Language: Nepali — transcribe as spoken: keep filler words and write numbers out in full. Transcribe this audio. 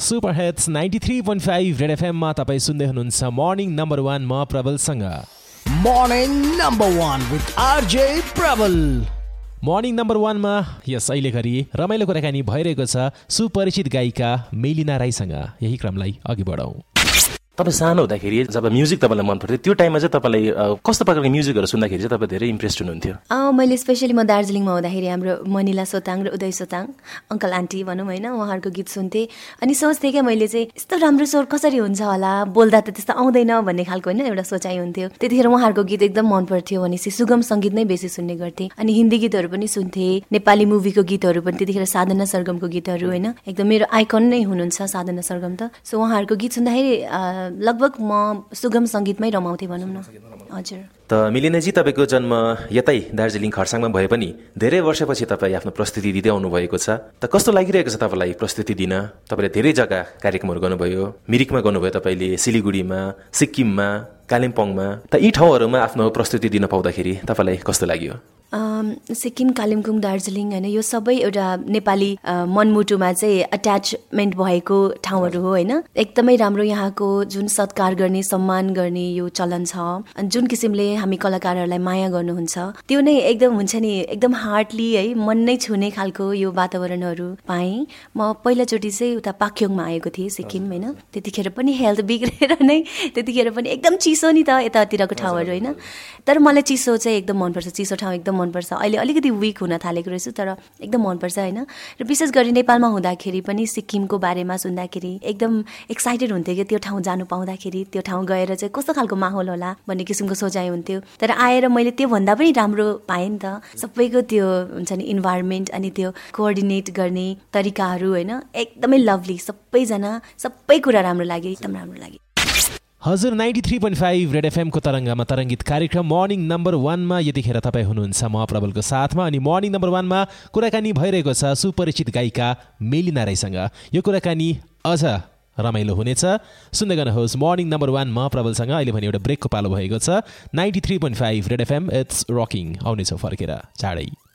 Super hits ninety three point five red एफएममा तपाईँ सुन्दै हुनुहुन्छ मर्निङ नम्बर वान म प्रबलसँग। Morning number one with RJ Prabal. Morning number वानमा यस अहिले घरि रमाइलो कुराकानी भइरहेको छ सुपरिचित गायिका मेलिना राईसँग। यही क्रमलाई अघि बढाउँ। तपाईँ सानो हुँदाखेरि जब म्युजिक तपाईँलाई मन पर्थ्यो त्यो टाइममा चाहिँ तपाईँलाई कस्तो प्रकारको म्युजिकहरू सुन्दाखेरि चाहिँ तपाईँ धेरै इम्प्रेस्ड हुनुहुन्थ्यो? मैले स्पेसली म दार्जिलिङमा हुँदाखेरि हाम्रो मनिला सोताङ र उदय सोताङ अङ्कल आन्टी भनौँ होइन, उहाँहरूको गीत सुन्थेँ। अनि सोच्थेँ क्या मैले चाहिँ यस्तो राम्रो स्वर कसरी हुन्छ होला, बोल्दा त त्यस्तो आउँदैन भन्ने खालको होइन एउटा सोचाइ हुन्थ्यो। त्यतिखेर उहाँहरूको गीत एकदम मन पर्थ्यो भनेपछि सुगम सङ्गीत नै बेसी सुन्ने गर्थेँ। अनि हिन्दी गीतहरू पनि सुन्थेँ, नेपाली मुभीको गीतहरू पनि। त्यतिखेर साधना सरगमको गीतहरू होइन एकदम मेरो आइकन नै हुनुहुन्छ साधना सरगम त। सो उहाँहरूको गीत सुन्दाखेरि लगभग म सुगम सङ्गीतमै रमाउँथेँ भनौँ न। हजुर। त मिलिनाजी तपाईँको जन्म यतै दार्जिलिङ खरसाङमा भए पनि धेरै वर्षपछि तपाईँ आफ्नो प्रस्तुति दिँदै आउनुभएको छ। त कस्तो लागिरहेको छ तपाईँलाई प्रस्तुति दिन? तपाईँले धेरै जग्गा कार्यक्रमहरू गर्नुभयो, मिरिकमा गर्नुभयो, तपाईँले सिलिगुडीमा, सिक्किममा, कालिम्पोङमा। त यी ठाउँहरूमा आफ्नो प्रस्तुति दिन पाउँदाखेरि तपाईँलाई कस्तो लाग्यो? सिक्किम, कालिम्पोङ, दार्जिलिङ होइन यो सबै एउटा नेपाली मनमुटुमा चाहिँ अट्याचमेन्ट भएको ठाउँहरू हो होइन। एकदमै राम्रो यहाँको जुन सत्कार गर्ने, सम्मान गर्ने यो चलन छ। अनि जुन किसिमले हामी कलाकारहरूलाई माया गर्नुहुन्छ त्यो नै एकदम हुन्छ नि, एकदम हार्टली है, मन नै छुने खालको यो वातावरणहरू पाएँ। म पहिलाचोटि चाहिँ उता पाक्योङमा आएको थिएँ सिक्किम होइन। त्यतिखेर पनि हेल्थ बिग्रेर नै, त्यतिखेर पनि एकदम चिसो नि त यतातिरको ठाउँहरू होइन। तर मलाई चिसो चाहिँ एकदम मनपर्छ, चिसो ठाउँ एकदम मनपर्छ। अहिले अलिकति विक हुन थालेको रहेछु तर एकदम मनपर्छ होइन। र विशेष गरी नेपालमा हुँदाखेरि पनि सिक्किमको बारेमा सुन्दाखेरि एकदम एक्साइटेड हुन्थ्यो कि त्यो ठाउँ जानु पाउँदाखेरि, त्यो ठाउँ गएर चाहिँ कस्तो खालको माहौल होला भन्ने किसिमको सोचाइ हुन्थ्यो। तर आएर मैले त्योभन्दा पनि राम्रो पाएँ नि त। सबैको त्यो हुन्छ नि इन्भाइरोमेन्ट अनि त्यो कोअर्डिनेट गर्ने तरिकाहरू होइन एकदमै लभली। सबैजना सबै कुरा राम्रो लाग्यो, एकदम राम्रो लाग्यो। हजुर, ninety three point five red एफएमको तरङ्गमा तरङ्गित कार्यक्रम मर्निङ नम्बर वानमा यतिखेर तपाईँ हुनुहुन्छ म प्रबलको साथमा। अनि मर्निङ नम्बर वानमा कुराकानी भइरहेको छ सुपरिचित गायिका मेलिना राईसँग। यो कुराकानी अझ रमाइलो हुनेछ, सुन्दै गर्नुहोस् मर्निङ नम्बर वान म प्रबलसँग। अहिले भने एउटा ब्रेकको पालो भएको छ। Ninety three point five red FM it's rocking आउनेछ फर्केर चाँडै।